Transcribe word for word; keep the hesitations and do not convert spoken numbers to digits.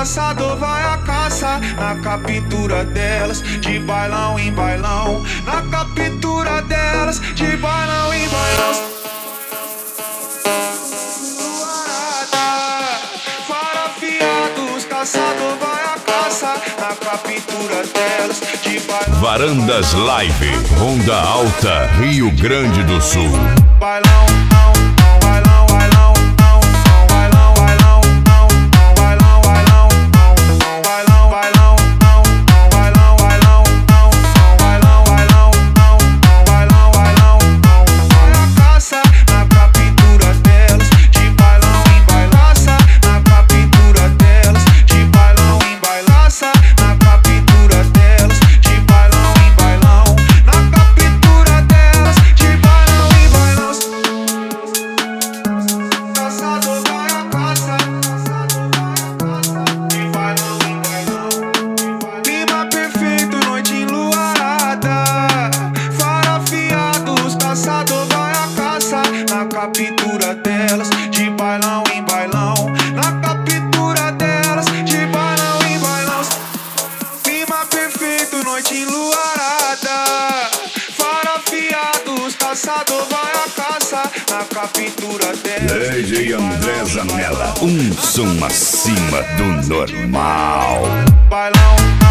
caçador vai à caça, na captura delas, de bailão em bailão. Na captura delas, de bailão em bailão. Farafiados, caçador vai à caça, na captura delas, de bailão. Varandas Live, Ronda Alta, Rio Grande do Sul. Bailão, bailão, bailão. Captura delas, de bailão em bailão. Na captura delas, de bailão em bailão. Clima perfeito, noite enluarada. Farafiados, caçador vai à caça, na captura delas. D J André Zanella, um som acima do normal. Bailão.